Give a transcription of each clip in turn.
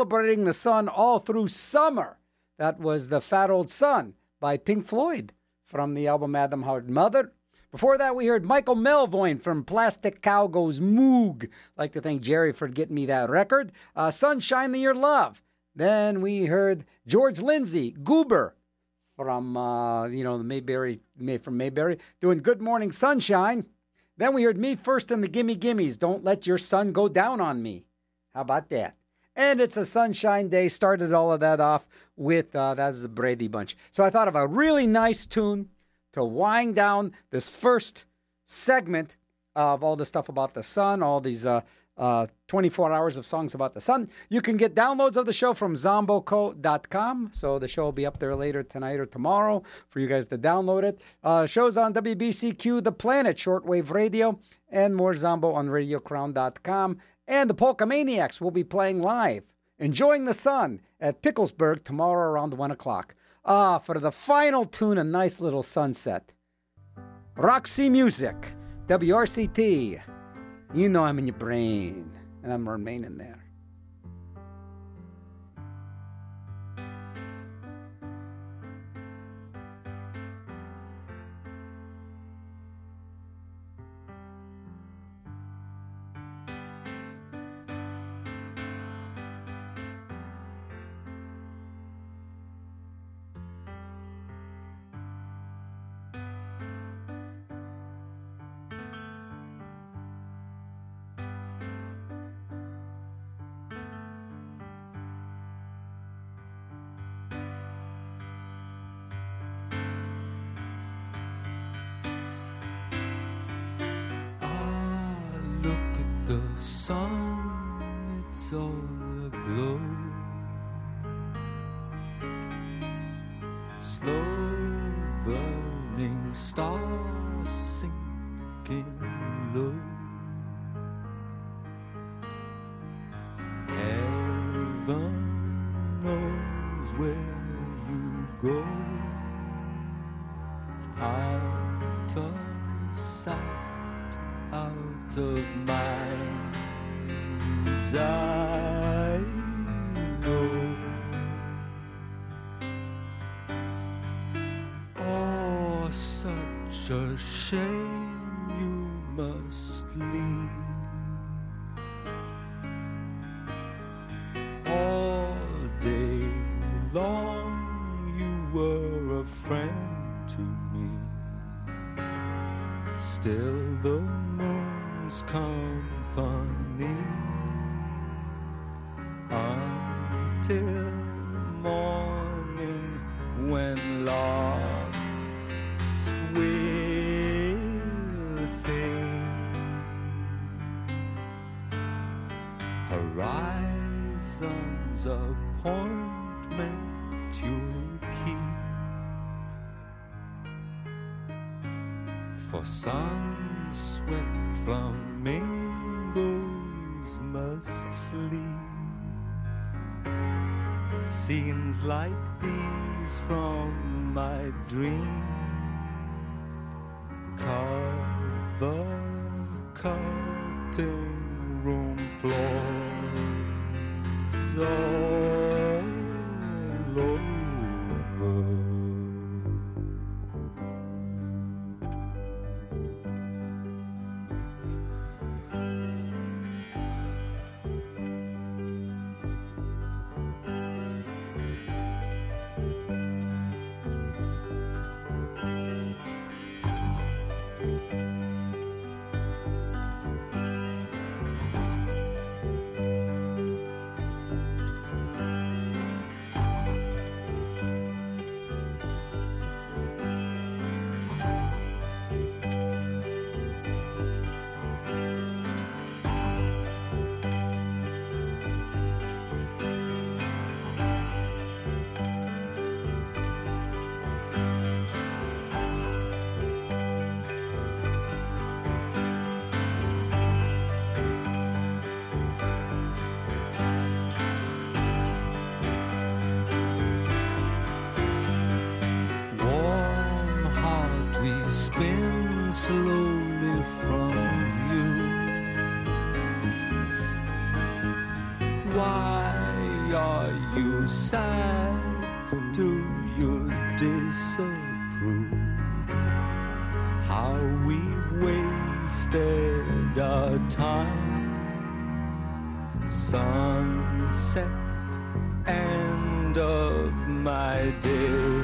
celebrating the sun all through summer. That was The Fat Old Sun by Pink Floyd from the album Adam Howard Mother. Before that, we heard Michael Melvoin from Plastic Cow Goes Moog. I'd like to thank Jerry for getting me that record. Sunshine in Your Love. Then we heard George Lindsay, Goober, from, Mayberry, doing Good Morning Sunshine. Then we heard Me First and the Gimme Gimmes, Don't Let Your Sun Go Down on Me. How about that? And It's a Sunshine Day. Started all of that off with, that's the Brady Bunch. So I thought of a really nice tune to wind down this first segment of all the stuff about the sun, all these 24 hours of songs about the sun. You can get downloads of the show from zomboco.com. So the show will be up there later tonight or tomorrow for you guys to download it. Shows on WBCQ, The Planet, shortwave radio, and more Zombo on radiocrown.com. And the Polka Maniacs will be playing live, Enjoying the Sun, at Picklesburg tomorrow around 1 o'clock. For the final tune, a nice little sunset. Roxy Music, WRCT. You know I'm in your brain, and I'm remaining there. sun, it's all aglow. Slow burning stars sinking low. Heaven knows where you go. Out of sight, out of mind, I know. Oh, such a shame you must leave. All day long you were a friend to me. Still the moon's company until morning, when larks will sing. Horizon's appointment you'll keep, for sun-swept flamingos must sleep. Scenes like these from my dreams cover cutting room floors all over. Are you sad? Do you disapprove? How we've wasted our time. Sunset, end of my day,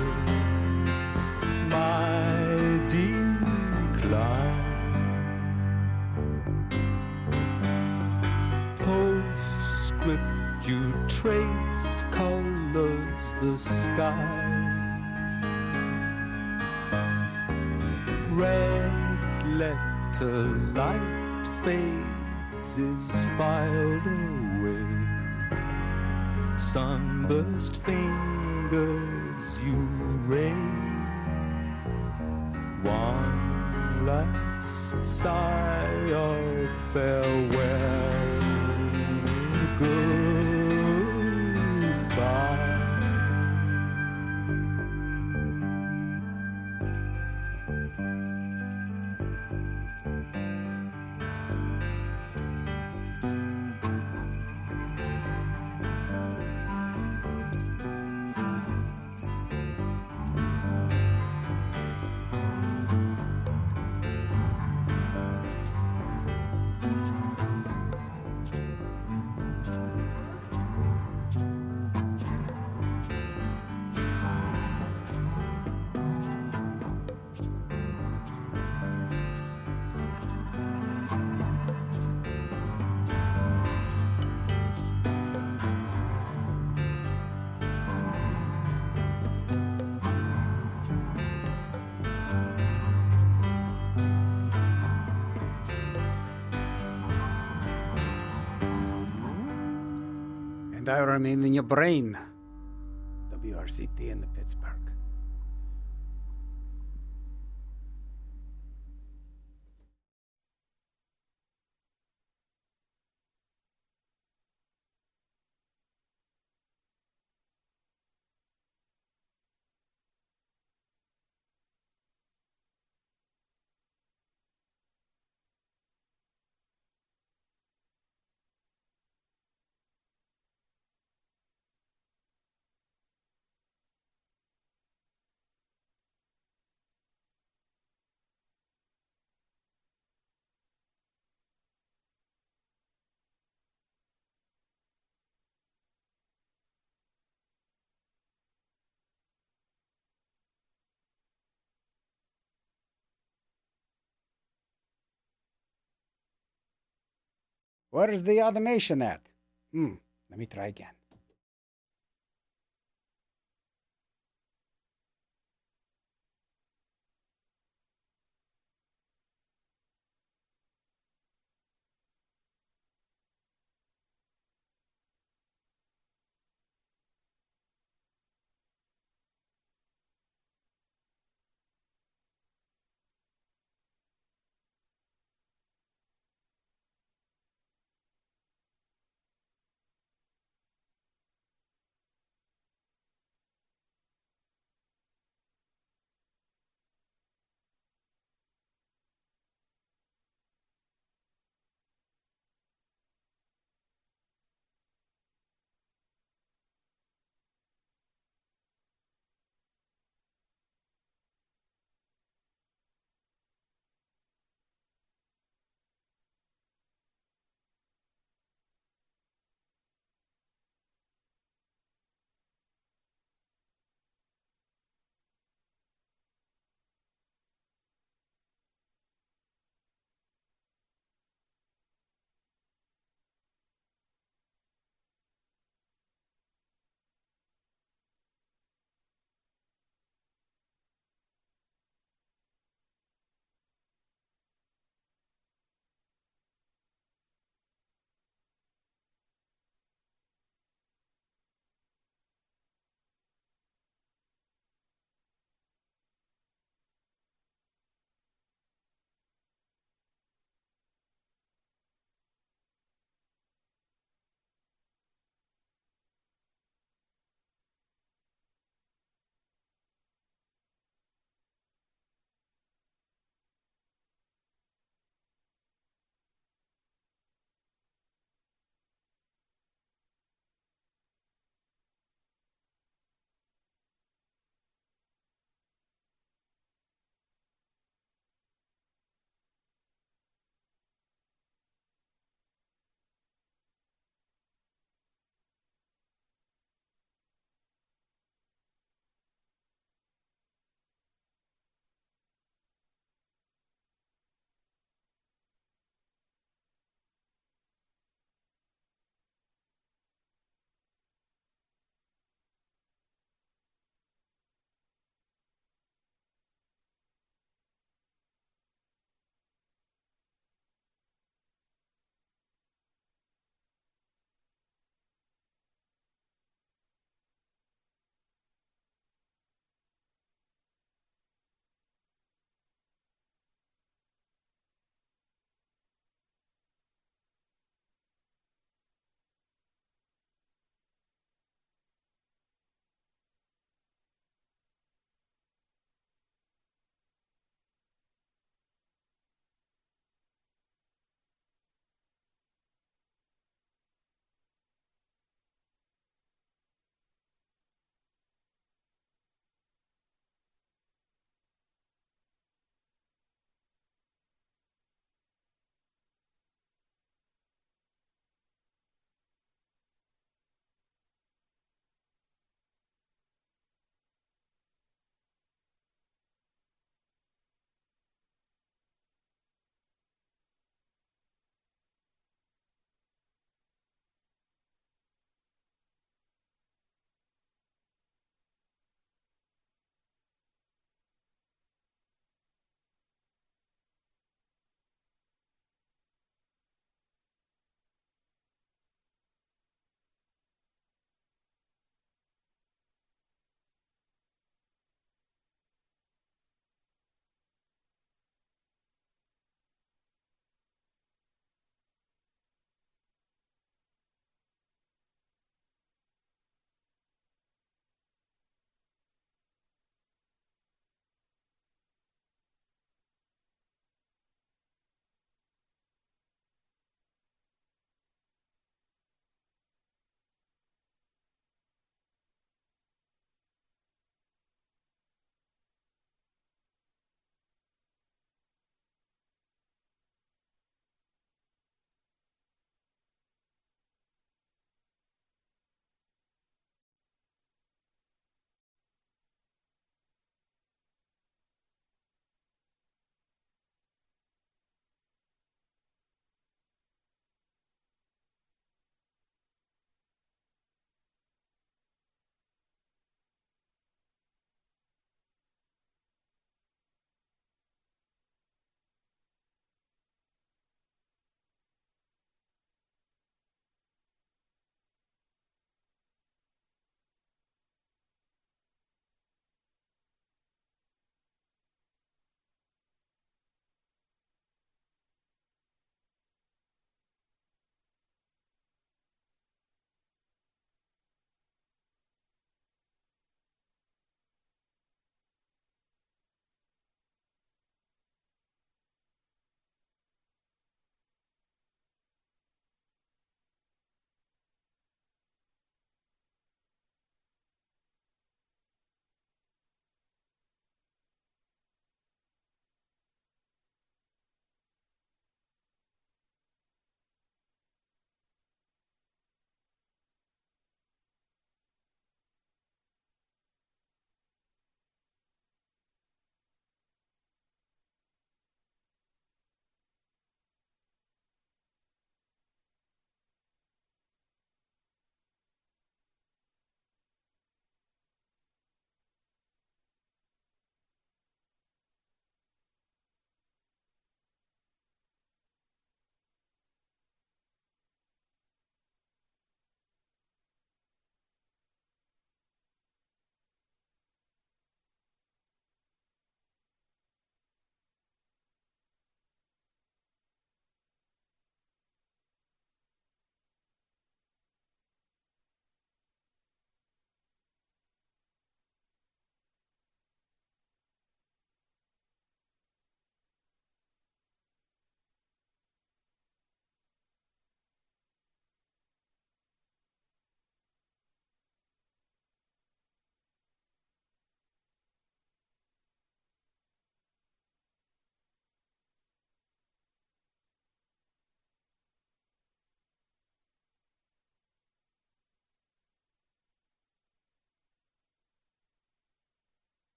my decline. Postscript, you trace colors the sky. Red letter light fades, is filed away. Sunburst fingers you raise. One last sigh of farewell. Goodbye. And I remain in your brain. WRCT in the Pittsburgh. Where's the automation at? Let me try again.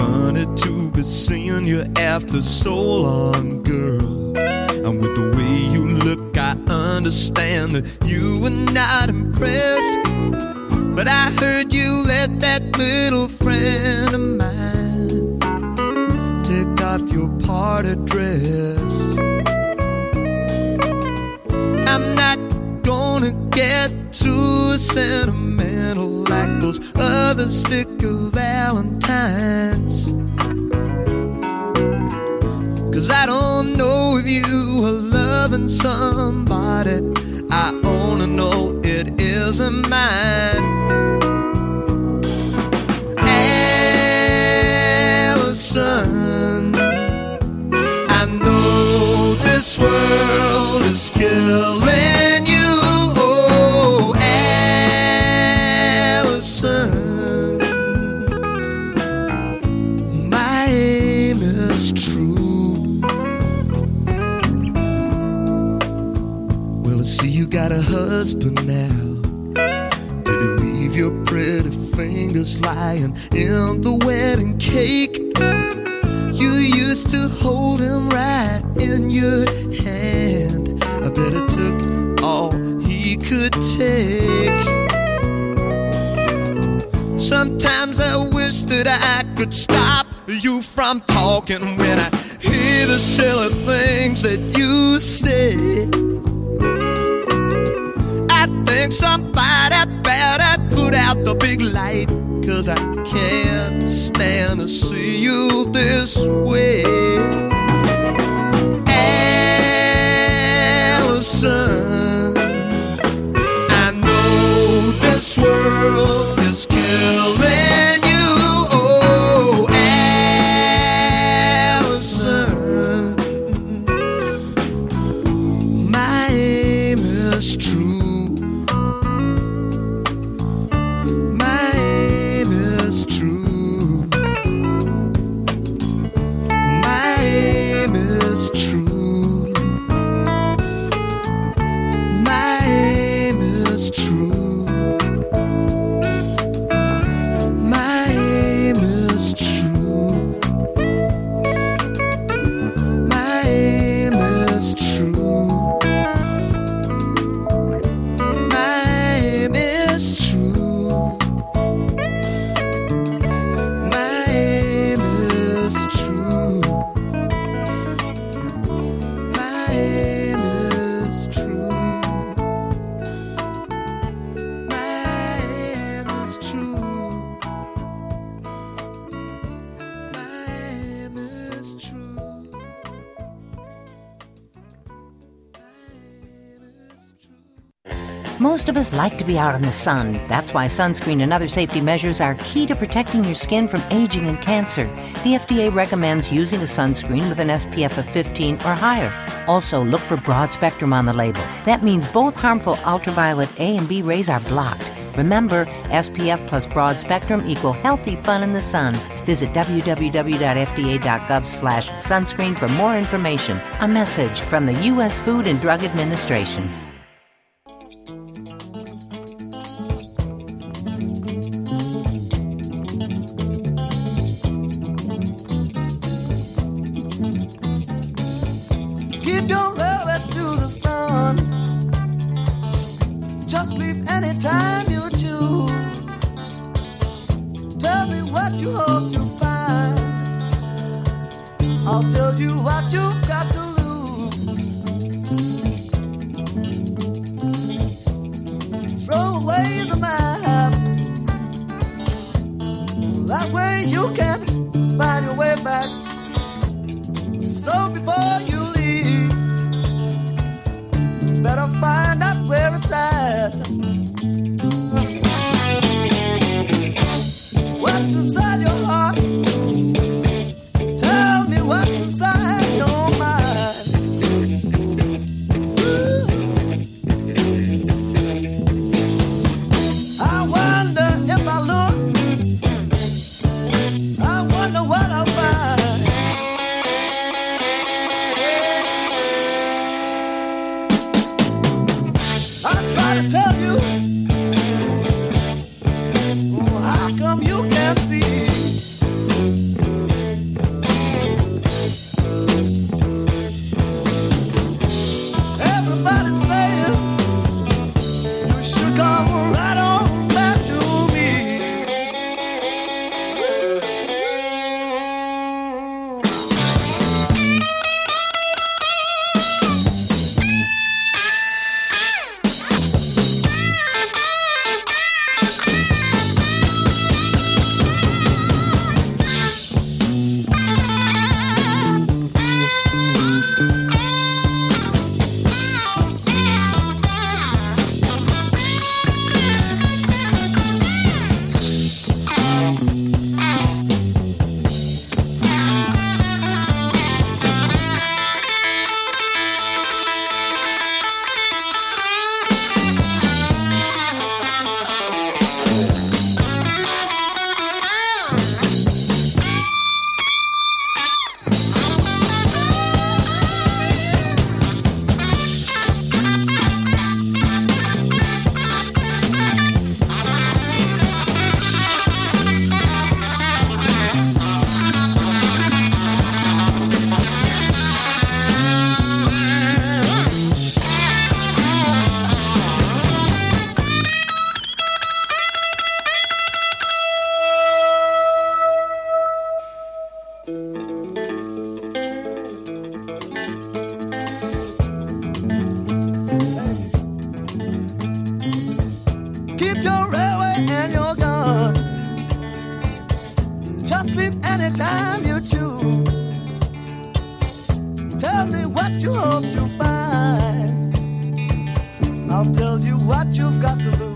funny to be seeing you after so long, girl. And with the way you look, I understand that you were not impressed. But I heard you let that little friend of mine take off your party dress. I'm not gonna get too sentimental like those other sticker valentines, 'cause I don't know if you are loving somebody. I only know it isn't mine. Allison, I know this world is killing you. Oh, Allison, my aim is true. Well, I see you got a husband now. Did you leave your pretty fingers lying in the wedding cake? You used to hold him right in your hand. I bet it took all he could take. Sometimes I wish that I could stop you from talking when I hear the silly things that you say. I think somebody better put out the big light, 'cause I can't stand to see you this way. Allison, I know this world is killing you. Oh, Allison, my aim is true. Most of us like to be out in the sun. That's why sunscreen and other safety measures are key to protecting your skin from aging and cancer. The FDA recommends using a sunscreen with an SPF of 15 or higher. Also, look for broad spectrum on the label. That means both harmful ultraviolet A and B rays are blocked. Remember, SPF plus broad spectrum equal healthy fun in the sun. Visit www.fda.gov/sunscreen for more information. A message from the U.S. Food and Drug Administration. Keep your rubber to the sun. Just leave anytime you choose. Tell me what you hope to find. I'll tell you what you've got to lose. Throw away the map. That way you can find your way back. So before you leave, better find out where it's at. What's inside your heart? Tell me what's inside your mind. Ooh. I wonder if I look, I wonder what I'll find. To tell you, oh, how come you can't see? Keep your railway and your gun. Just leave anytime you choose. Tell me what you hope to find. I'll tell you what you've got to lose.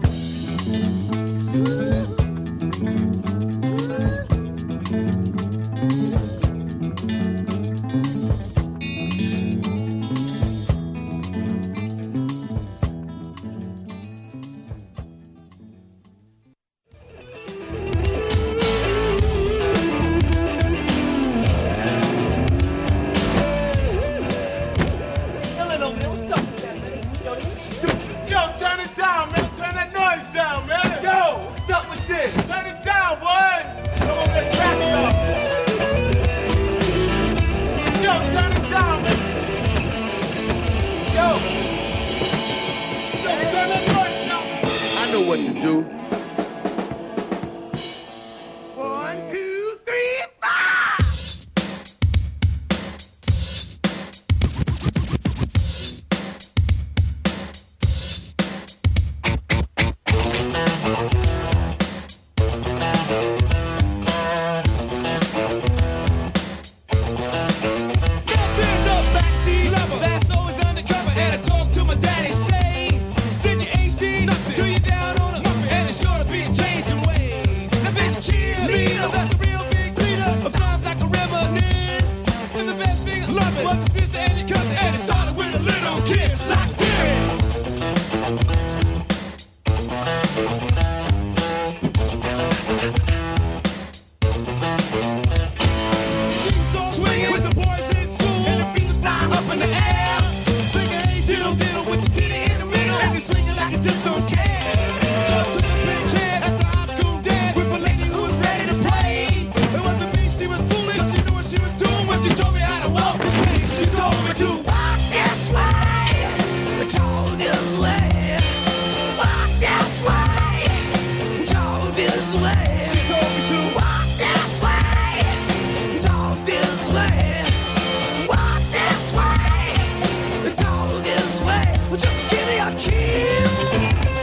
Just give me a kiss.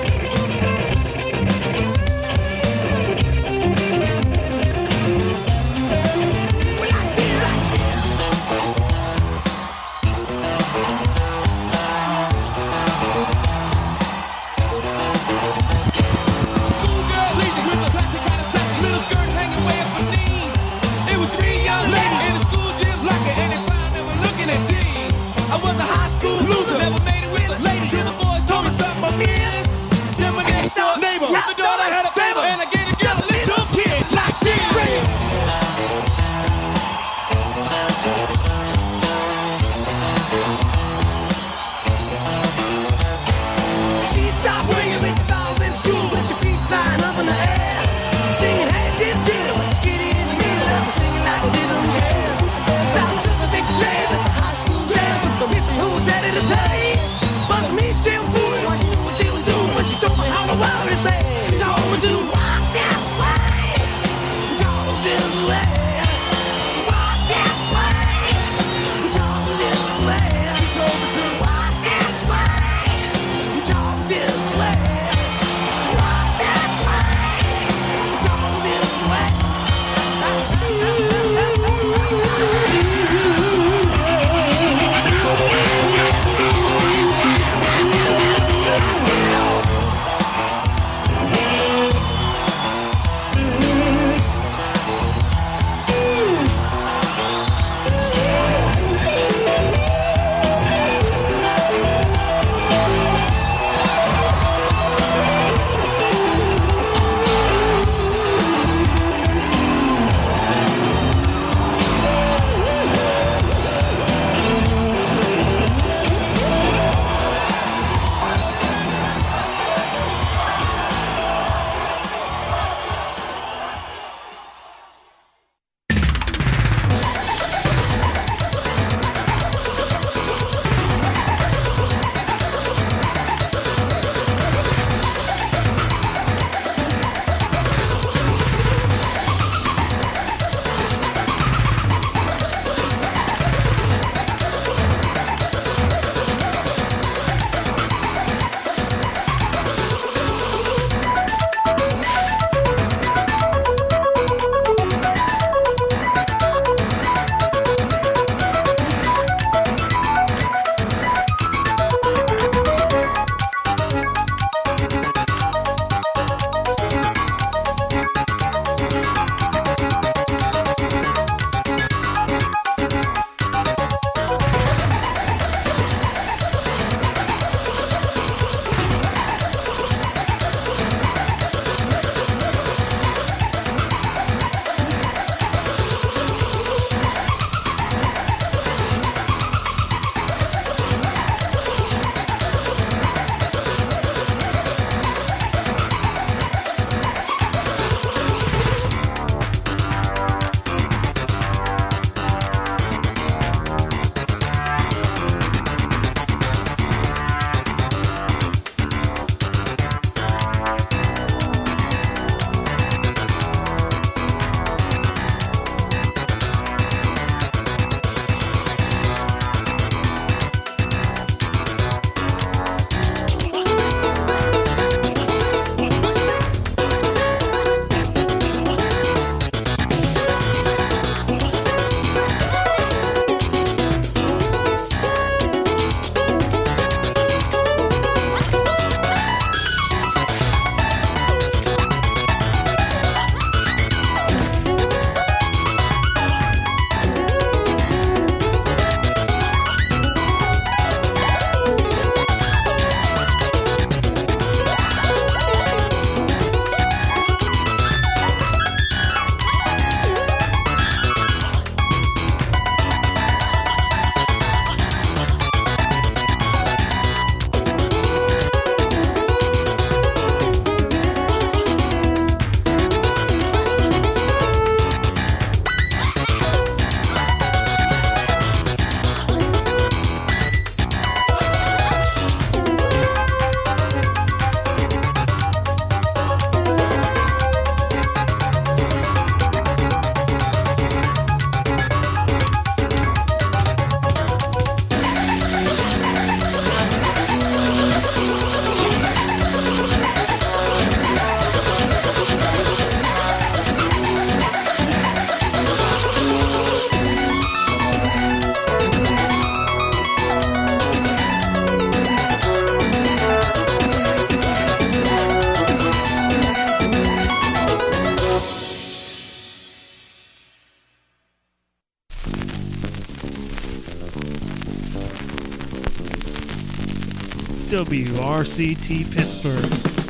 WRCT Pittsburgh.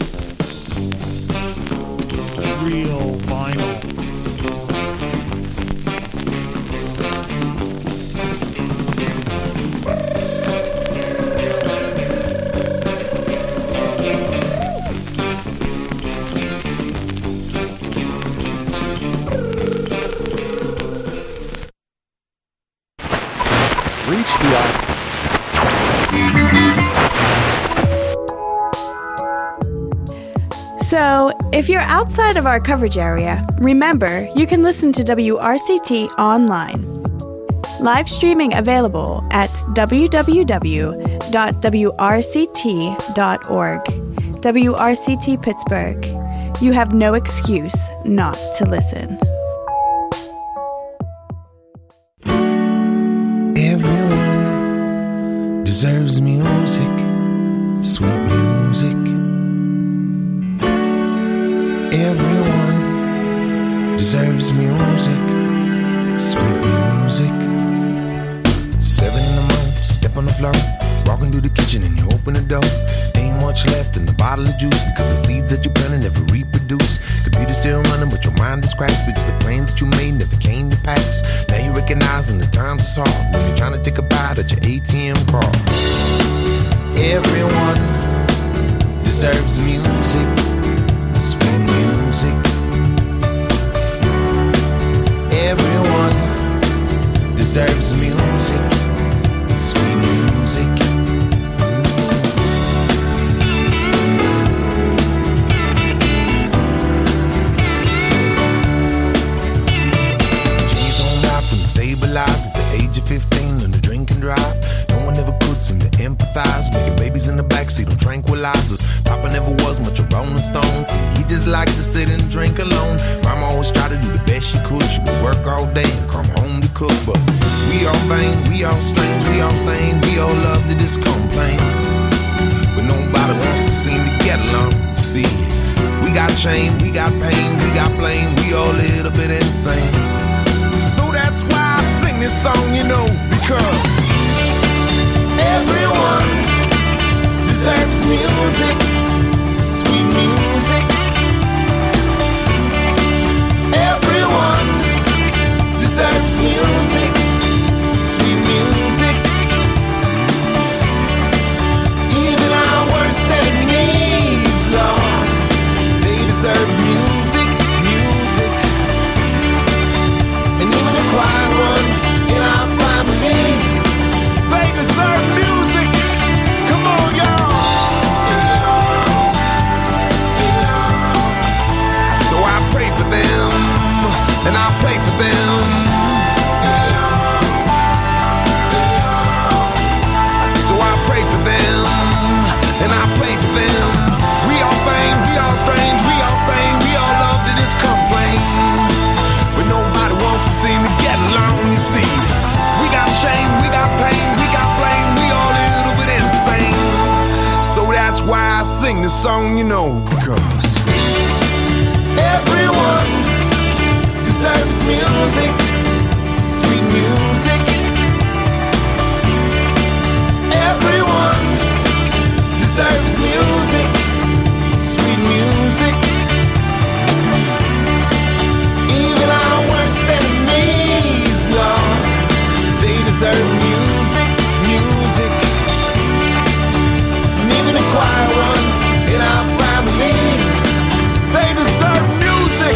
Real vinyl. Reach the So, if you're outside of our coverage area, remember you can listen to WRCT online. Live streaming available at www.wrct.org. WRCT Pittsburgh. You have no excuse not to listen. Everyone deserves music, sweet music. Everyone deserves music, sweet music. 7 in the morning, step on the floor, walking through the kitchen and you open the door. Ain't much left in the bottle of juice because the seeds that you planted never reproduce. Computer's still running, but your mind is crashed because the plans that you made never came to pass. Now you're recognizing the times are hard when you're trying to take a bite at your ATM card. Everyone deserves music, sweet music. Everyone deserves music, sweet music. G's on life and stabilized at the age of 15 on the drink and drive. No one ever could seem to empathize, making babies in the backseat on tranquilizers. Papa never was much a Rolling Stone, see, he just liked to sit and drink alone. Mama always tried to do the best she could. She would work all day and come home to cook, but we all vain, we all strange, we all stained, we all love to just complain. But nobody wants to seem to get along. See, we got shame, we got pain, we got blame, we all a little bit insane. So that's why I sing this song, you know, because everyone deserves music, sweet music. Everyone deserves music, sweet music. Even our worst enemies, Lord, they deserve music, music. And even the quiet ones in our family, they deserve music. Come on, y'all. So I pray for them, and I pray for them. So I pray for them, and I pray for them. We all vain, we all strange, we all stained, we all love to just complain. But nobody wants to seem to get along, you see. We got shame, we got pain, we got blame, we all a little bit insane. So that's why I sing this song, you know, because everyone deserves music, sweet music. Everyone deserves music, sweet music. Even our worst enemies, Lord, they deserve music, music. And even the quiet ones in our family, they deserve music.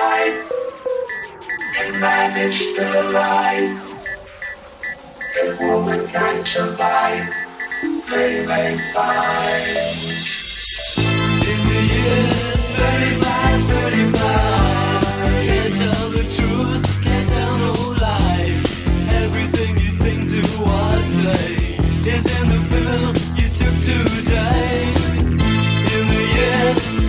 alive. And man is still alive. If woman can't survive, they may find. In the year 35, can't tell the truth, can't tell no lies. Everything you think, do or say is in the pill you took today. In the year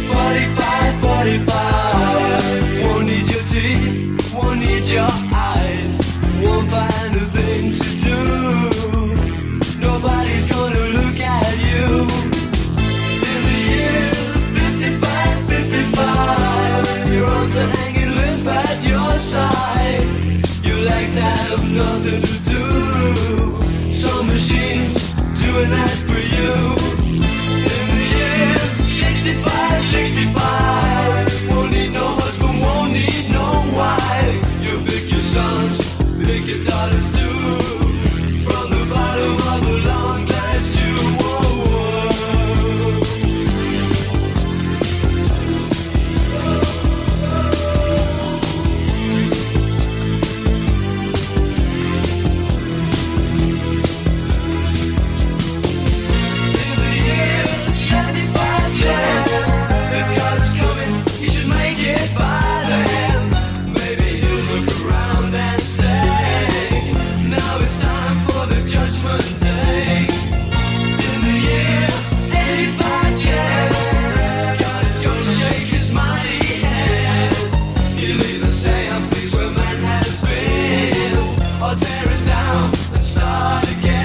45, won't need your teeth, won't need your eyes, won't find a thing to do. Nobody's gonna look at you. In the year 55, your arms are hanging limp at your side. Your legs have nothing to do. Some machines doing that for you. In the year 65, won't need no husband, won't need no wife. You pick your sons, pick your daughters too. From the bottom of the long glass tube. If God's coming, he should make it by then. Maybe he'll look around and say, now it's time for the judgment day. In the year 85, God is gonna shake his mighty hand. He'll either say I'm pleased where man has been, or tear it down and start again.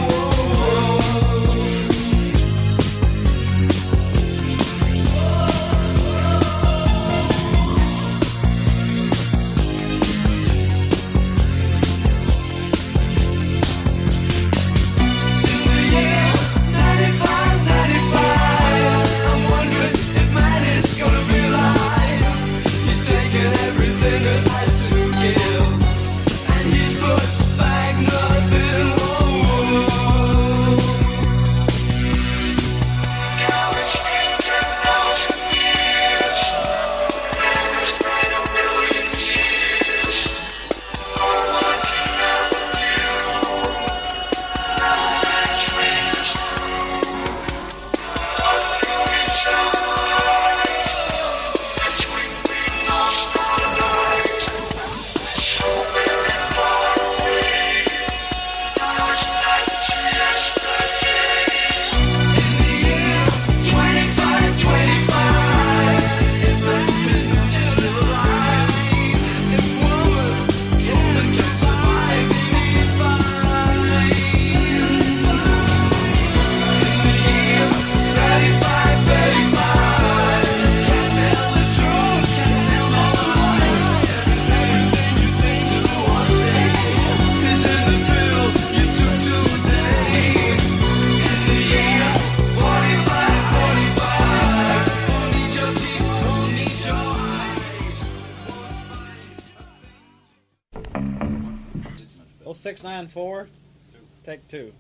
Oh, 694, take two.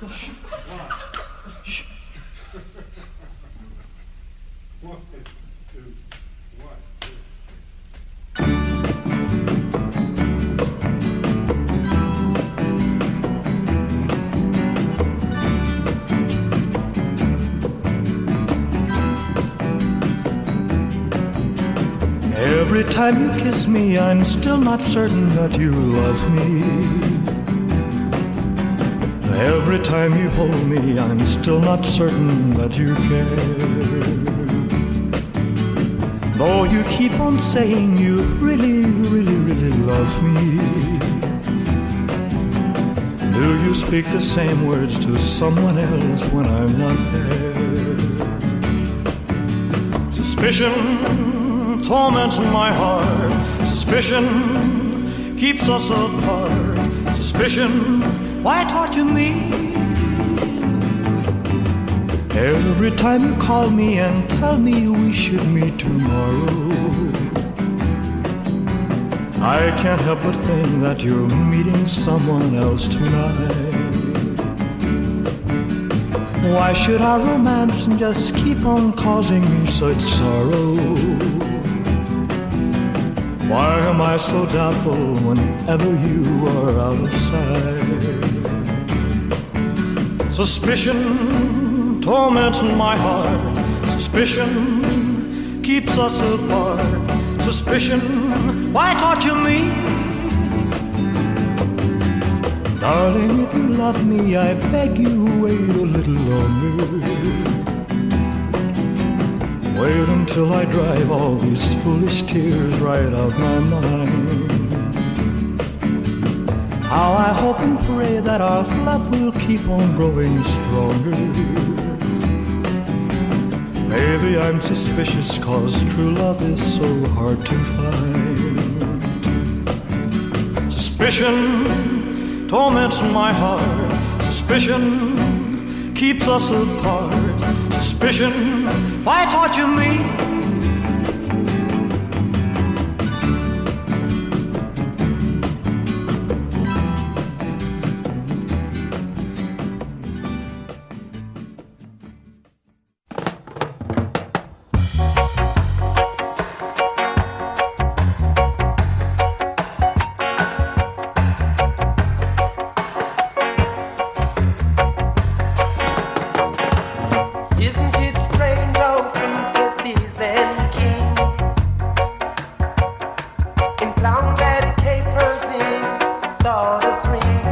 One, two, one. Every time you kiss me, I'm still not certain that you love me. Every time you hold me, I'm still not certain that you care. Though you keep on saying you really, really, really love me, do you speak the same words to someone else when I'm not there? Suspicion torments my heart. Suspicion keeps us apart. Suspicion, why torture me? Every time you call me and tell me we should meet tomorrow, I can't help but think that you're meeting someone else tonight. Why should our romance just keep on causing me such sorrow? Why am I so doubtful whenever you are out of sight? Suspicion torments my heart. Suspicion keeps us apart. Suspicion, why torture me? Darling, if you love me, I beg you, wait a little longer. Wait until I drive all these foolish tears right out my mind. How I hope and pray that our love will keep on growing stronger. Maybe I'm suspicious 'cause true love is so hard to find. Suspicion torments my heart. Suspicion keeps us apart. Suspicion, why torture me? Isn't it strange how princesses and kings in clown daddy capers in sawdust ring?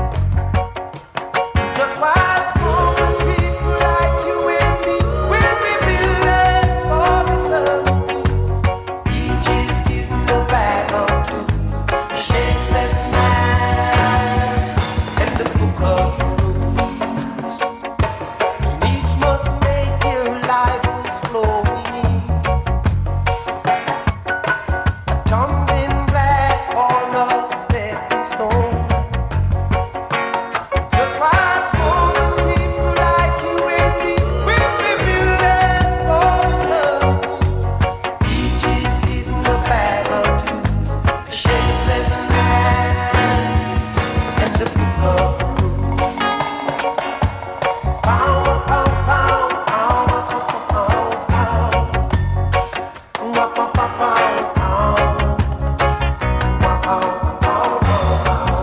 Just why common people like you and me will be villains for eternity? Each is given a bag of tools, a shapeless mask, and the book of rules. And each must make your life is flowing. A tumbling black or a stepping stone. Just why common people like you and me will be villains for eternity? Each is given a bag of tools, a shapeless mask, and the book of rules. Pow, pow, pow, pow, pow, pow, pow. Pow, pow, pow, pow, pow. Pow, pow, pow, pow, pow.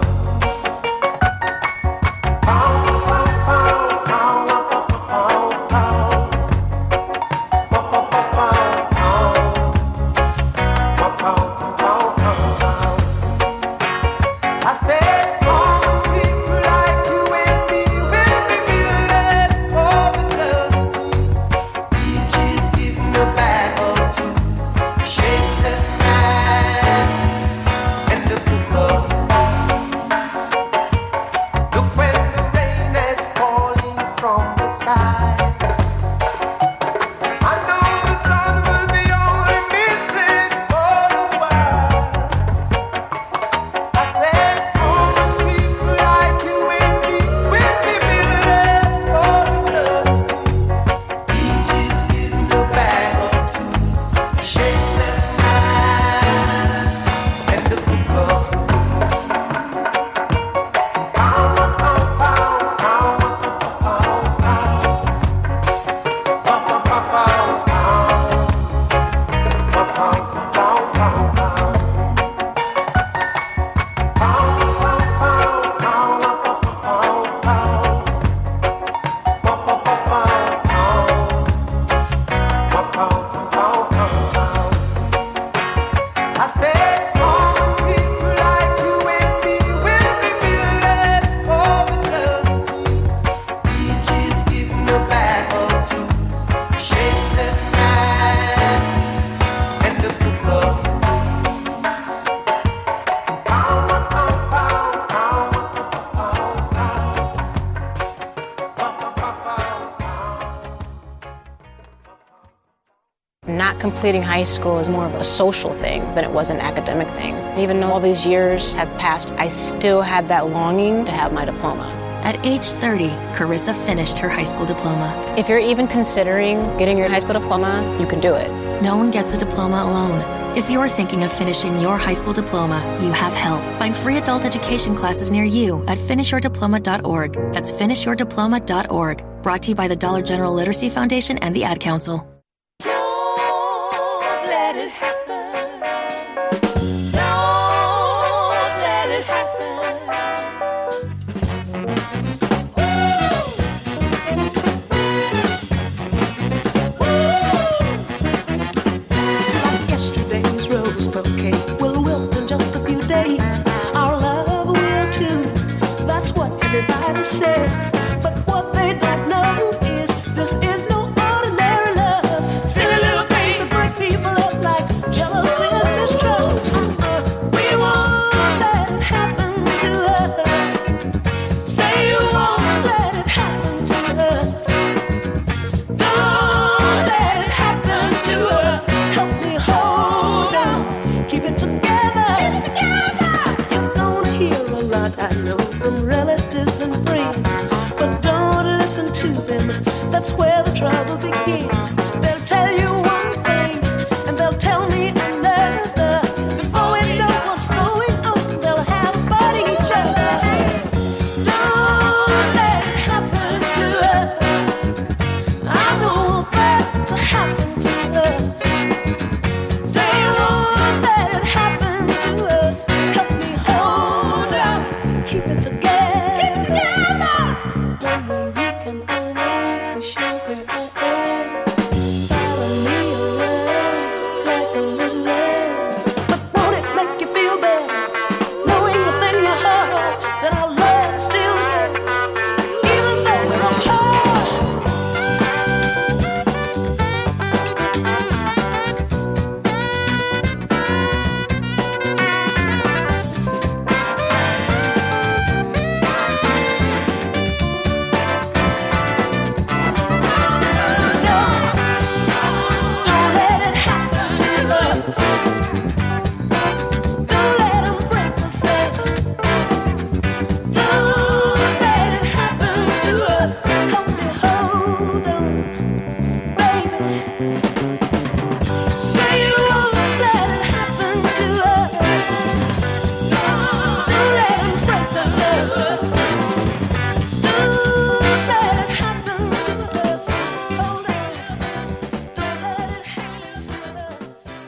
Pow, pow, pow, pow, pow, pow. Pow, pow, pow, pow, pow. Pow, pow, pow, pow, pow. I say small people like you and me will be villains for eternity. Each is given a bag of tools, shapeless masks, and the book of rules. Look when the rain is falling from the sky. I know the sun will be only missing for a while. I says common people like you and me will be villains for eternity. Each is given a bag of tools, shapeless masks, and the book of rules. Pow, pow, pow, pow, pow, pow. Pow, pow, pow, pow, pow. Pow, pow, pow, pow, pow. Pow, pow, pow, pow, pow, pow. Pow, pow, pow, pow, pow. Pow, pow, pow, pow, pow. I says common people like you and me will be villains for eternity. Each is given a bag of tools, shapeless masks, and the book of rules. Pow, pow, pow, pow, pow, pow. Pow, pow, pow, pow, pow. Not completing high school is more of a social thing than it was an academic thing. Even though all these years have passed, I still had that longing to have my diploma. At age 30, Carissa finished her high school diploma. If you're even considering getting your high school diploma, you can do it. No one gets a diploma alone. If you're thinking of finishing your high school diploma, you have help. Find free adult education classes near you at finishyourdiploma.org. That's finishyourdiploma.org. Brought to you by the Dollar General Literacy Foundation and the Ad Council. Let it happen. says. But what they don't know is this is no ordinary love. Silly little things that break people up like jealousy and mistrust. We won't let it happen to us. Say you won't let it happen to us. Don't let it happen to us. Help me hold on, keep it together. You're gonna hear a lot, I know, from relatives and friends, but don't listen to them. That's where the trouble begins. They'll tell you one thing and they'll tell me another. Before we know what's going on, they'll have us fight each other. Don't let it happen to us. I don't want that to happen to us. Say you won't let it happen to us. Help me hold on, keep it together. When we can always be sure we're all follow me around like a little lamb. But won't it make you feel better, knowing within your heart that our love is still there, even though we're apart? Don't let it happen to us. Don't let them break us up. Don't let it happen to us. Help me hold on, baby. Say you won't let it happen to us. Don't let them break us up. Don't let it happen to us. Hold on. Don't let it happen to us.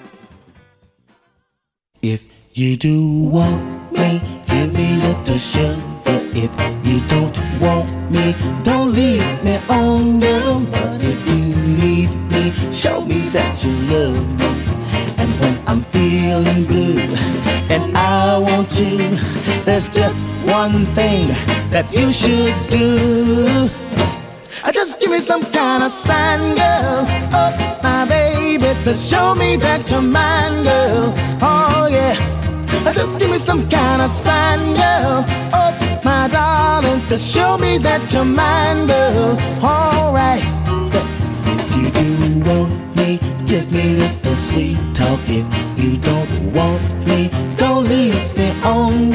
If you do want me, give me little sugar. If you don't want me, don't leave me on them. But if you need me, show me that you love me. And when I'm feeling blue and I want you, there's just one thing that you should do. Just give me some kind of sign, girl. Oh, my baby, to show me that you're mine, girl. Oh, yeah. Just give me some kind of sign, girl. Oh, my darling, to show me that you're mine, girl. All right. If you do want me, give me little sweet talk. If you don't want me, don't leave me on